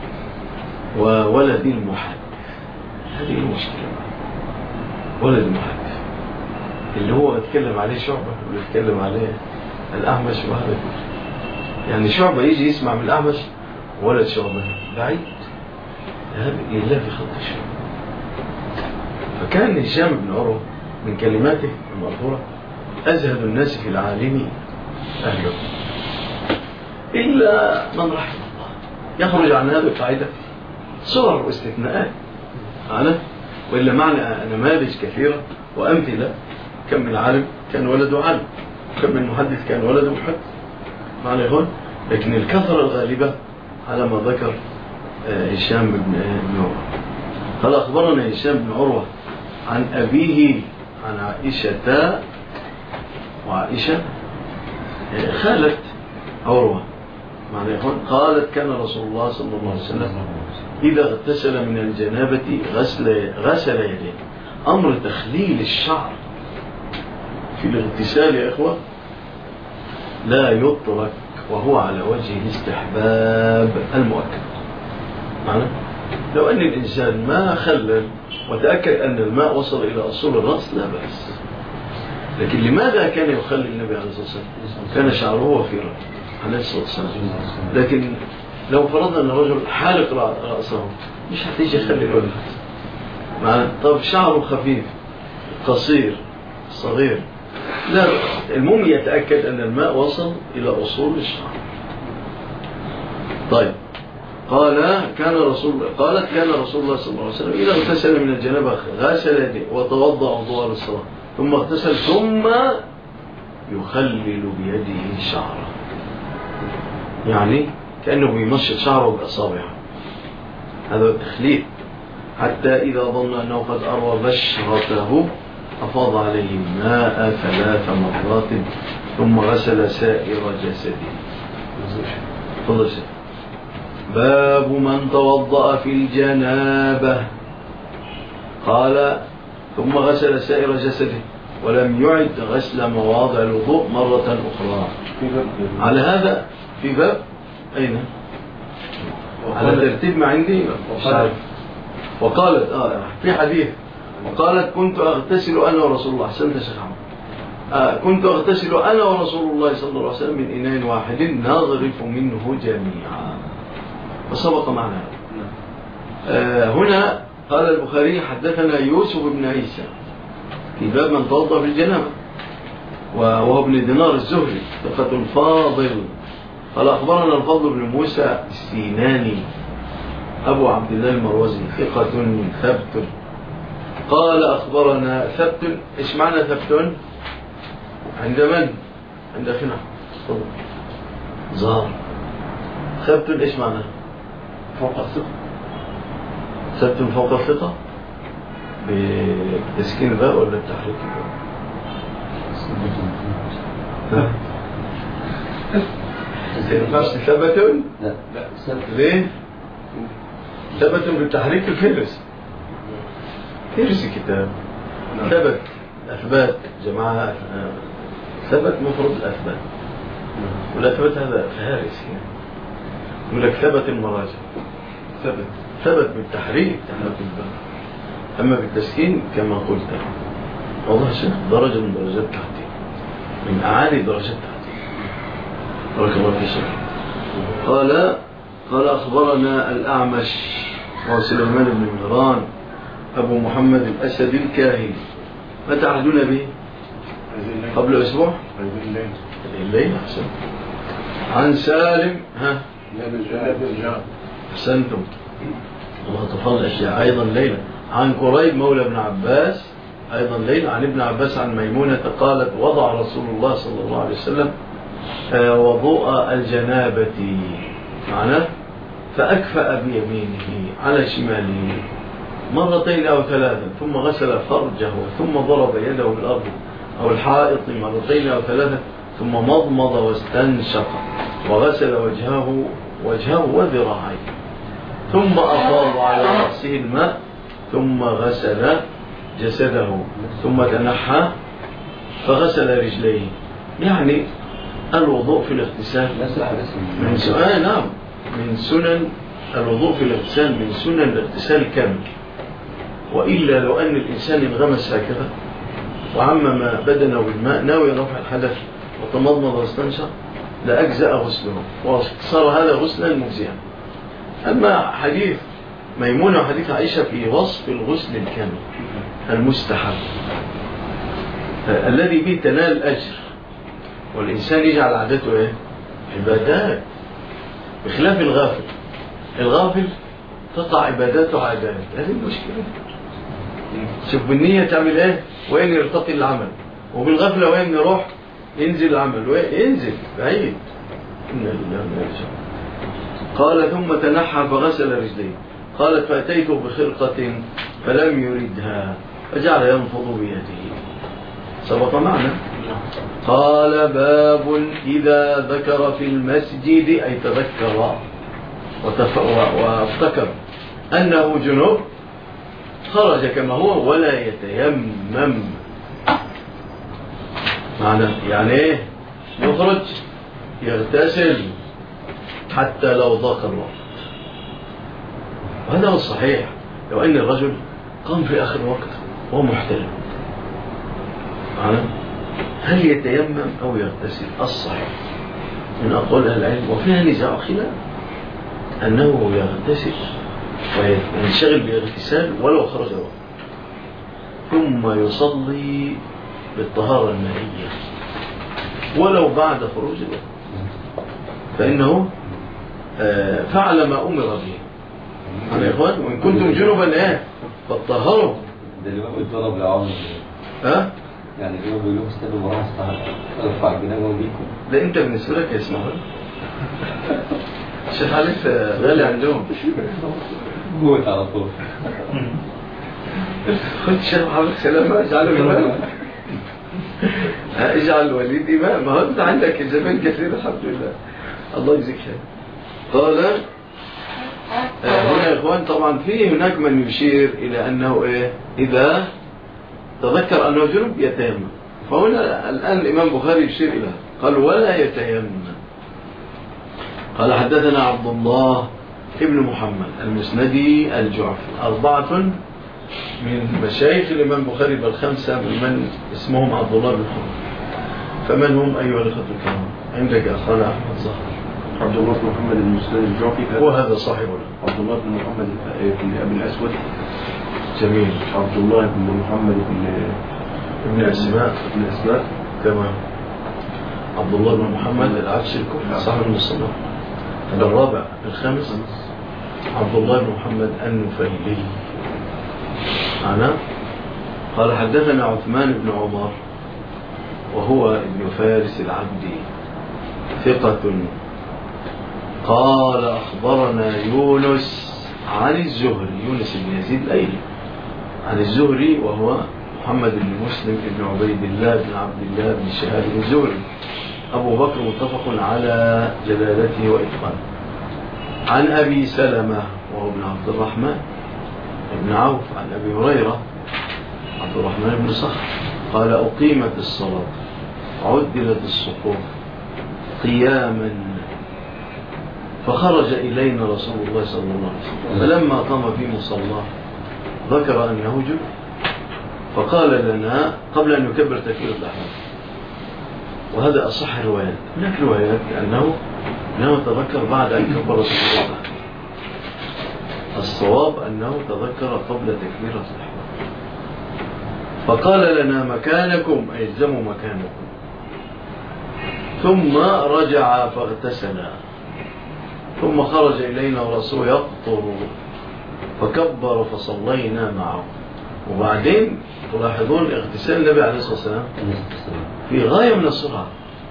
وولد المحدث، هذه المشكلة، ولد المحدث اللي هو اتكلم عليه شعبة واللي اتكلم عليه الأعمش، وهذا يعني شعبة يجي يسمع من الأعمش، ولد شعبة بعيد، هذا إلا في خلق الشعبة. فكان هشام بن عروة من كلماته المأثورة: أزهد الناس في العالم أهله إلا من رحم الله. يخرج عن هذه القاعدة صور واستثناءات معنا، وإلا معنى نماذج كثيرة وأمثلة. كم من عالم كان ولده عالم، كم من محدث كان ولده محدث معنا يقول. لكن الكثرة الغالبة على ما ذكر هشام بن عروة. قال: أخبرنا هشام بن عروة عن أبيه عن عائشة، وعائشة خالت عروة معنى يقول قالت: كان رسول الله صلى الله عليه وسلم إذا اغتسل من الجنابة غسل غسل يديه. أمر تخليل الشعر في الاغتسال يا إخوة لا يترك، وهو على وجه الاستحباب المؤكد. معنى لو أن الإنسان ما خلل وتأكد أن الماء وصل إلى أصول الرأس لا بأس. لكن لماذا كان يخلل النبي عليه الصلاة والسلام؟ كان شعره وفيرا عليه الصلاة والسلام. لكن لو فرضنا أن الرجل حالق رأسه مش هتيجي يخلل ولا حاجة. طب شعره خفيف قصير صغير لا، المهم يتأكد أن الماء وصل إلى أصول الشعر. طيب قال كان رسول قالت كان رسول الله صلى الله عليه وسلم إذا اغتسل من الجنابة غسل يديه وتوضأ وضوء للصلاة ثم اغتسل ثم يخلل بيده شعره، يعني كأنه بيمشط شعره بأصابعه، هذا التخليل، حتى إذا ظن أنه قد أروى بشرته أفاض عليه الماء ثلاث مرات ثم غسل سائر جسده. باب من توضأ في الجنابة. قال ثم غسل سائر جسده ولم يعد غسل مواضع الوضوء مرة أخرى. على هذا في باب أين؟ على ترتيب ما عندي. وقالت آه في حديث وقالت كنت أغتسل أنا ورسول الله، أحسنت شيخ عمر، آه كنت أغتسل أنا ورسول الله صلى الله عليه وسلم من إناء واحد نغرف منه جميعا، وسبق معنا. آه هنا قال البخاري حدثنا يوسف بن عيسى في باب من توضأ في الجنابة، وهو ابن دينار الزهري ثقة فاضل. قال أخبرنا الفضل بن موسى السيناني أبو عبد الله المروزي ثقة ثبت. قال أخبرنا ثبت. إيش معنى ثبت؟ عند من؟ عند أخينا ظهر. ثبت إيش معنى؟ فوق الثقة. ثبت فوق الثقة بتسكين الباء ولا بتحريك الباء؟ ثبت؟ لا ليه؟ ثبت بالتحريك الفهرس، فهرس الكتاب. ثبت أثبات جماعة، ثبت مفرد الأثبات، والأثبات هذا فهارس يعني. يقول لك ثبت المراجع، ثبت ثبت بالتحريك تحريك الباء، أما بالتسكين كما قلت والله شيخ درجة من درجات تحتي، من أعالي درجات تحتي. بارك الله في شيخ. قال قال أخبرنا الأعمش وسليمان بن مهران أبو محمد الأسدي الكاهلي. متى عهدنا به؟ قبل أسبوع؟ الليل. أحسن. عن سالم ها أحسنتم الله تفضل الأشياء أيضا ليلة. عن قريب مولى ابن عباس أيضا ليلة. عن ابن عباس عن ميمونة قالت وضع رسول الله صلى الله عليه وسلم وضوء الجنابة معناه فأكفأ بيمينه على شماله مرتين أو ثلاثا ثم غسل فرجه ثم ضرب يده بالأرض أو الحائط مرتين أو ثلاثا ثم مضمض واستنشق وغسل وجهه وجهه وذراعيه ثم أفاض على رأسه الماء ثم غسل جسده ثم تنحى فغسل رجليه. يعني الوضوء في الاغتسال من سنن نعم من سنن الوضوء في الاغتسال من سنن الاغتسال كامل. وإلا لو أن الإنسان انغمس هكذا وعمم بدنه بالماء ناوي رفع الحدث وتمضمض واستنشق لأجزأ غسله وصار هذا غسلا مجزئا. أما حديث ميمونة وحديث عائشة في وصف الغسل الكامل المستحب الذي به تنال الأجر، والإنسان يجعل عادته إيه؟ عبادات، بخلاف الغافل. الغافل تقع عباداته عادات، هذه المشكلة. شوف بالنية تعمل إيه؟ وين يرتقي العمل، وبالغفلة وين يروح ينزل العمل، وين ينزل بعيد. إن الله يرجع. قال ثم تنحى فغسل رجليه. قالت فأتيته بخرقة فلم يردها فجعل ينفض بيده. سبق معنا. قال باب إذا ذكر في المسجد أي تذكر وافتكر أنه جنوب خرج كما هو ولا يتيمم. معنى يعني ايه؟ يخرج يغتسل حتى لو ضاق الوقت. وهذا هو الصحيح. لو أن الرجل قام في آخر الوقت وهو محتلم معنى هل يتيمم أو يغتسل؟ الصحيح من أقوال أهل العلم وفيها نزاع خلاف أنه يغتسل وينشغل بالاغتسال ولو خرج الوقت ثم يصلي بالطهارة المائية ولو بعد خروج الوقت، فإنه فعل ما أمر به. يا إخوان وإن كنتم جنبا إيه فاتطهروا. ده اللي بقول طلب لعمر ها يعني اللي بيقول لهم استنوا براحة استعمل ارفع الجناب وبيكم. ده أنت بالنسبة لك يا اسماعيل الشيخ عليك غالي عندهم موت على طول. خد الشيخ محمد سلامة اجعله إمام. اجعل الوليد إمام. ما هو أنت عندك زمان كثير الحمد لله الله يجزيك خير. قال هنا يا إخوان طبعا في هناك من يشير إلى أنه إيه إذا تذكر أنه جنب يتيمم. فهنا الآن الإمام بخاري يشير إلى قال ولا يتيمم. قال حدثنا عبد الله ابن محمد المسندي الجعفي أربعة من مشايخ الإمام بخاري بل خمسة من اسمهم عبد الله بن محمد. فمن هم أيها الأخوة الكرام؟ عندك أخانا أحمد زهر. عبد الله بن محمد المسندي الجعفي وهذا صاحبنا. عبد الله بن محمد بن أبي الأسود. جميل. عبد الله بن محمد بن ابن أسماء. ابن أسماء تمام. عبد الله بن محمد العبسي الكوفي صاحب المصنف. هذا الرابع. الخامس عبد الله بن محمد النفيلي. أنا قال حدثنا عثمان بن عمر وهو ابن فارس العبدي ثقة. قال أخبرنا يونس عن الزهري يونس بن يزيد الأيلي عن الزهري وهو محمد بن مسلم بن عبيد الله بن عبد الله بن شهاب الزهري أبو بكر متفق على جلالته وإتقانه. عن أبي سلمة وهو ابن عبد الرحمن ابن عوف عن أبي هريرة عبد الرحمن بن صخر قال أقيمت الصلاة عدلت الصفوف قياما فخرج إلينا رسول الله صلى الله عليه وسلم فلما قام في مصلاه ذكر أنه جنب فقال لنا قبل أن يكبر تكبيرة الإحرام. وهذا أصح الروايات. هناك روايات لأنه أنه تذكر بعد أن كبر تكبيرة الإحرام. الصواب أنه تذكر قبل تكبيرة الإحرام فقال لنا مكانكم أي الزموا مكانكم ثم رجع فاغتسل ثم خرج إلينا ورسول يقطر فكبر فصلينا معه. وبعدين تلاحظون اغتسال النبي عليه الصلاة والسلام في غاية من السرعة.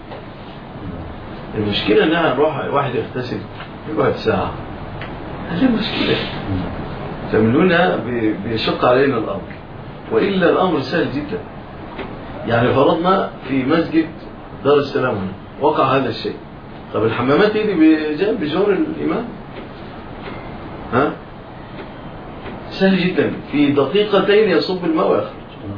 المشكلة أنها نروح واحد يغتسل يقعد ساعة هذه مشكلة تعملونها بيشق علينا الأمر وإلا الأمر سهل جدا. يعني فرضنا في مسجد دار السلام هنا وقع هذا الشيء. طب الحمامات دي بجانب بجور الإمام ها سهل جدا في دقيقتين يصب الماء ويخرج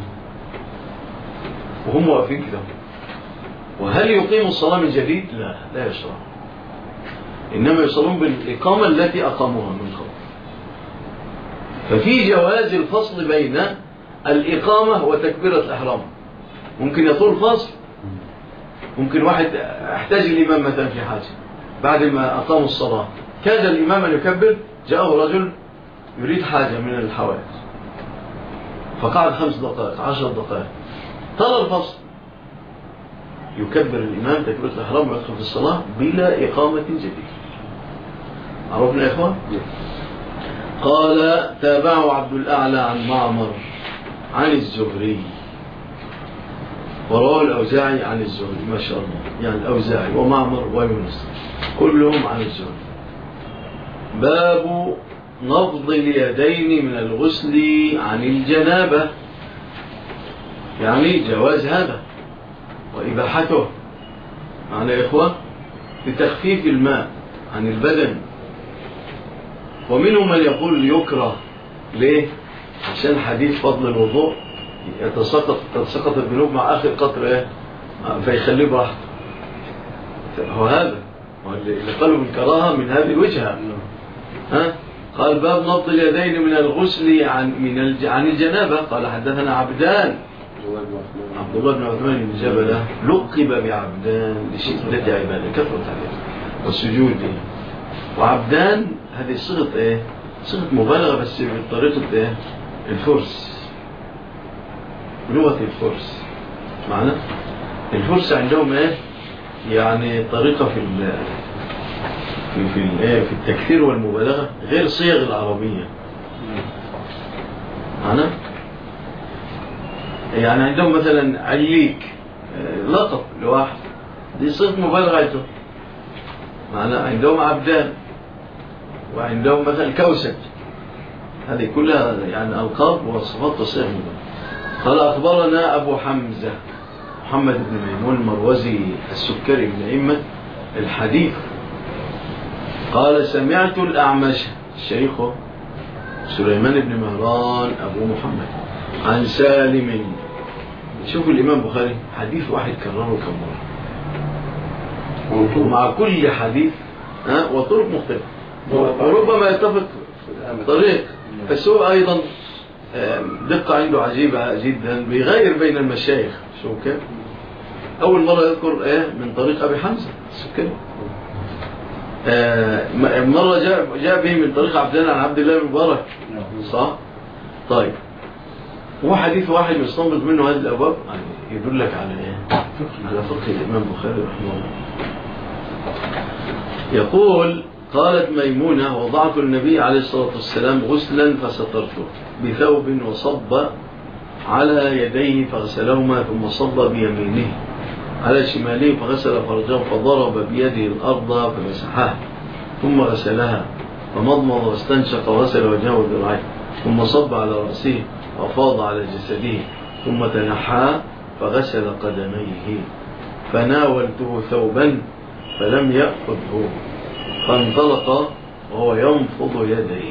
وهم واقفين كده. وهل يقيم الصلاة من جديد؟ لا لا يشرع إنما يصلون بالإقامة التي أقاموها من قبل. ففي جواز الفصل بين الإقامة وتكبيرة الإحرام. ممكن يطول فصل ممكن واحد احتاج الإمام مثلا في حاجة بعد ما أقاموا الصلاة كاد الإمام أن يكبر جاءه رجل يريد حاجة من الحوائج فقعد خمس دقائق عشر دقائق طال الفصل يكبر الإمام تكبيرة الإحرام ويدخل في الصلاة بلا إقامة جديدة. عرفنا يا إخوان؟ قال تابعه عبد الأعلى عن معمر عن الزهري ورواه الأوزاعي عن الزهري ما شاء الله يعني الأوزاعي ومعمر ويونس كلهم عن الزهري. باب نفض اليدين من الغسل عن الجنابة يعني جواز هذا وإباحته معنى يا إخوة لتخفيف الماء عن البدن. ومنهم من يقول يكره ليه؟ عشان حديث فضل الوضوء يتسقط تتسقط الذنوب مع آخر قطر إيه؟ فيخليه براحته. هو هذا اللي قالوا بالكراهة من هذه الوجهة. ها؟ قال باب نفض اليدين من الغسل عن من عن الجنابة. قال حدثنا عبدان عبد الله بن عثمان بن جبلة لقب بعبدان لشدة عبادة كثرة عليه والسجود. وعبدان هذه صيغة ايه؟ صيغة مبالغة بس بطريقة ايه؟ الفرس لغة الفرس معنى الفرس عندهم ايه؟ يعني طريقة في في في في التكثير والمبالغة غير صيغ العربية. معنا يعني عندهم مثلا عليك لقب لواحد، دي صيغة مبالغة عندهم. معنا عندهم عبدان، وعندهم مثلا كوسج، هذه كلها يعني ألقاب وصفات وصيغ مبالغة. قال أخبرنا أبو حمزة محمد بن ميمون المروزي السكري من أئمة الحديث قال سمعت الأعمش الشيخ سليمان بن مهران أبو محمد عن سالم. شوفوا الإمام بخاري حديث واحد كرره كم مرة ومع كل حديث ها وطرق مختلفة، وربما يتفق طريق، بس هو أيضا دقة عنده عجيبة جدا، بيغير بين المشايخ. شو كيف؟ أول مرة يذكر إيه من طريق أبي حمزة السكري، آه مرة جاء جاء به من طريق عبد الله عن عبد الله بن مبارك، صح؟ طيب هو حديث واحد يستنبط منه هذه الأبواب، يعني يدلك على إيه؟ على فقه الإمام البخاري رحمه الله. يقول قالت ميمونة وضعت النبي عليه الصلاة والسلام غسلا فسترته بثوب وصب على يديه فغسلهما ثم صب بيمينه على شماله فغسل فرجه فضرب بيده الأرض فمسحها ثم غسلها فمضمض واستنشق وغسل وجهه وذراعيه ثم صب على رأسه وفاض على جسده ثم تنحى فغسل قدميه فناولته ثوبا فلم يأخذه فانطلق وهو ينفض يديه.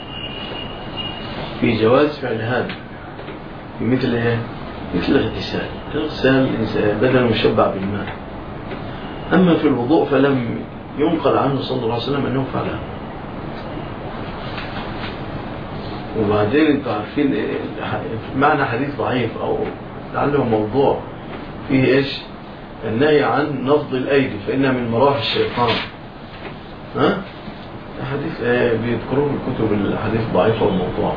في جواز فعل هذا في مثل ايه؟ مثل الاغتسال، اغتسال بدن مشبع بالماء. أما في الوضوء فلم ينقل عنه صلى الله عليه وسلم أنه فعله. وبعدين انتوا عارفين معنى حديث ضعيف أو لعله موضوع فيه إيش؟ النهي عن نفض الأيدي فإنها من مراح الشيطان. ها؟ حديث بيذكروه في كتب الحديث ضعيف والموضوع.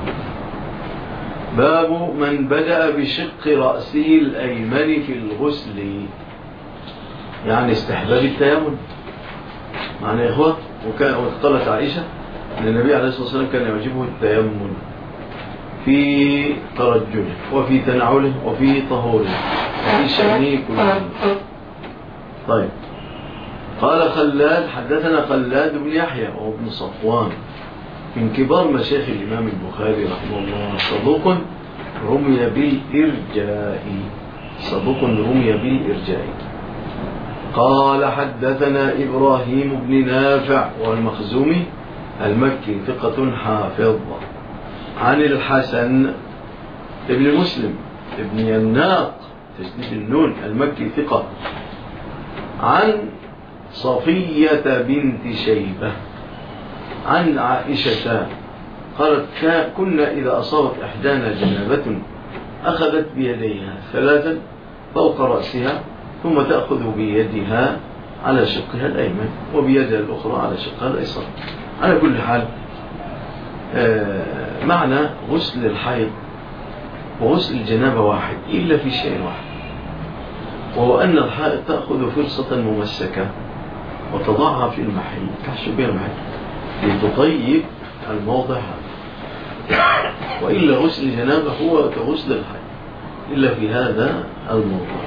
باب من بدأ بشق رأسه الأيمن في الغسل، يعني استحباب التيمم. معنى يا إخوة، وكان وقالت عائشة أن النبي عليه الصلاة والسلام كان يعجبه التيمم في ترجله وفي تنعله وفي طهوره وفي شأنه كله. طيب قال خلاد حدثنا خلاد بن يحيى وهو ابن صفوان من كبار مشايخ الإمام البخاري رحمه الله، صدوق رمي بالإرجاء، صدوق رمي بالإرجاء. قال حدثنا إبراهيم بن نافع والمخزومي المكي ثقة حافظ عن الحسن ابن مسلم ابن يناق تشديد النون المكي ثقة عن صفية بنت شيبة عن عائشة قالت كنا إذا أصابت إحدانا جنابة أخذت بيديها ثلاثا فوق رأسها ثم تأخذ بيدها على شقها الأيمن وبيدها الأخرى على شقها الأيسر. على كل حال معنى غسل الحيض وغسل الجنابة واحد إلا في شيء واحد، وهو أن الحائض تأخذ فرصة ممسكة وتضعها في المحل كحشو بها المحل لتطيب الموضع هذا، وإلا غسل الجنابة هو كغسل الحيض إلا في هذا الموضوع.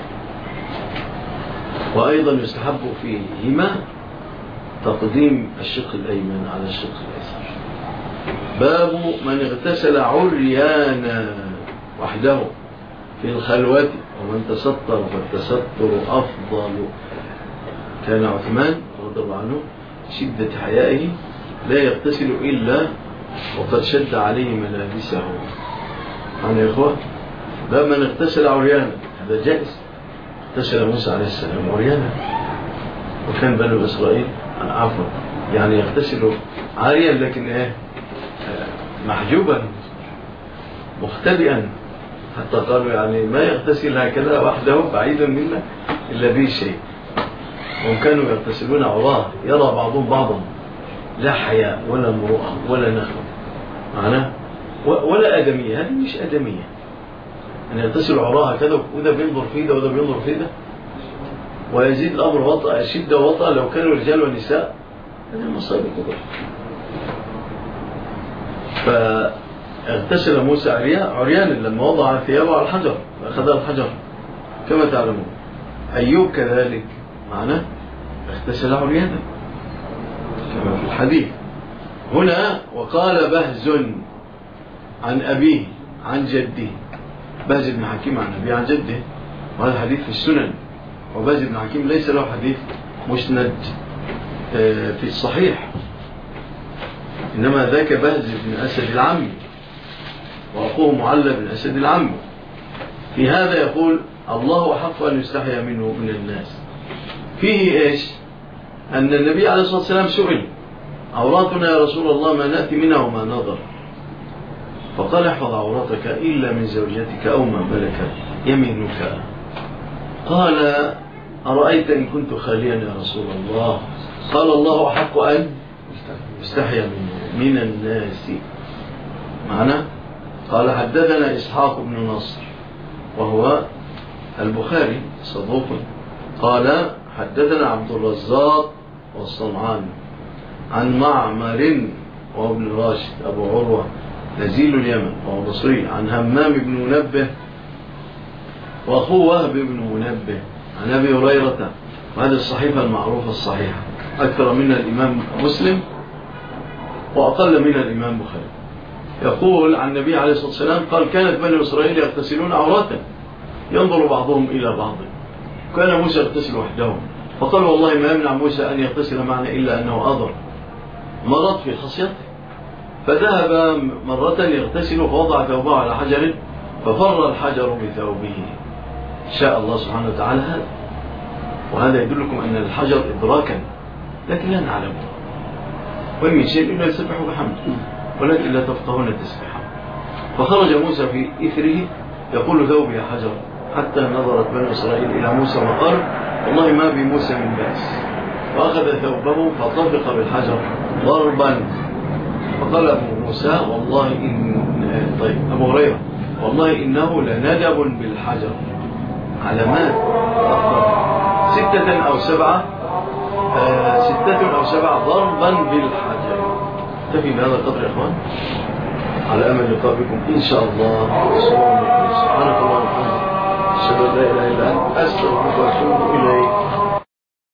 وأيضا يستحب فيهما تقديم الشق الأيمن على الشق الأيسر. باب من اغتسل عريانا وحده في الخلوة ومن تستر فالتستر أفضل. كان عثمان رضي الله عنه شدة حيائه لا يغتسل إلا وقد شد عليه ملابسه. عن يا إخوة باب من اغتسل عريانا، هذا جائز. اغتسل موسى عليه السلام عريانا، وكان بنو إسرائيل عفوا يعني يغتسل عاريا لكن ايه محجوبا مختبئا، حتى قالوا يعني ما يغتسل هكذا وحده بعيدا منا إلا به شيء. وكانوا يغتسلون عراه يرى بعضهم بعضا، لا حياء ولا مروءة ولا نخوة معناه ولا آدمية. هذه مش آدمية أن يغتسل عراه هكذا وده بينظر فيه ده وده بينظر فيه ده، ويزيد الأمر وطأ شدة وطأ لو كانوا رجال ونساء هذه المصائب الكبرى. فاغتسل موسى عريانا لما وضع ثيابه على الحجر فأخذ الحجر كما تعلمون. أيوب كذلك معنا اغتسل عريانا كما في الحديث. هنا وقال بهز عن أبيه عن جده، بهز بن حكيم عن أبيه عن جده، وهذا حديث في السنن. وبهز بن حكيم ليس له حديث مسند في الصحيح، إنما ذاك بهز بن أسد العمي وأخوه معلى بن أسد العمي. في هذا يقول الله أحق أن يستحيا منه من الناس. فيه إيش؟ أن النبي عليه الصلاة والسلام سئل عوراتنا يا رسول الله ما نأتي منها وما نظر، فقال احفظ عوراتك إلا من زوجتك أو ما ملكت يمينك. قال أرأيت إن كنت خاليا يا رسول الله؟ قال الله أحق أن يستحيا منه من الناس. معنا؟ قال حدثنا إسحاق بن نصر وهو البخاري صدوق، قال حدثنا عبد الرزاق والصنعاني عن معمر وابن راشد أبو عروة نزيل اليمن وهو بصري، عن همام بن منبه وأخوه وهب بن منبه عن أبي هريرة، وهذه الصحيفة المعروفة الصحيحة أكثر من الإمام مسلم وأقل من الإمام بخاري. يقول عن النبي عليه الصلاة والسلام قال كانت بني إسرائيل يغتسلون عوراتا ينظر بعضهم إلى بعض، كان موسى يغتسل وحده، فقال والله ما يمنع موسى أن يغتسل معنا إلا أنه أضر مرض في خصيته، فذهب مرة يغتسل فوضع ثوبه على حجر ففر الحجر بثوبه. شاء الله سبحانه وتعالى هذا، وهذا يدلكم أن الحجر إدراكا لكن لا نعلمه، وإن من شيء إلا يسبح بحمده ولكن لا تفقهون التسبيح. فخرج موسى في إثره يقول ثوبي يا حجر، حتى نظرت بني إسرائيل إلى موسى وقال والله ما بموسى من بأس، وأخذ ثوبه فطبق بالحجر ضربا. فقال أبو موسى والله إن طيب أبو هريرة والله إنه لندب بالحجر، علامات ستة أو سبعة آه ستة أو سبعة ضربا بالحجر. تفي بهذا القدر يا إخوان، على أمل لقاء بكم إن شاء الله. سبحانك اللهم وبحمدك أشهد أن لا إله إلا أنت أستغفرك وأتوب إليك.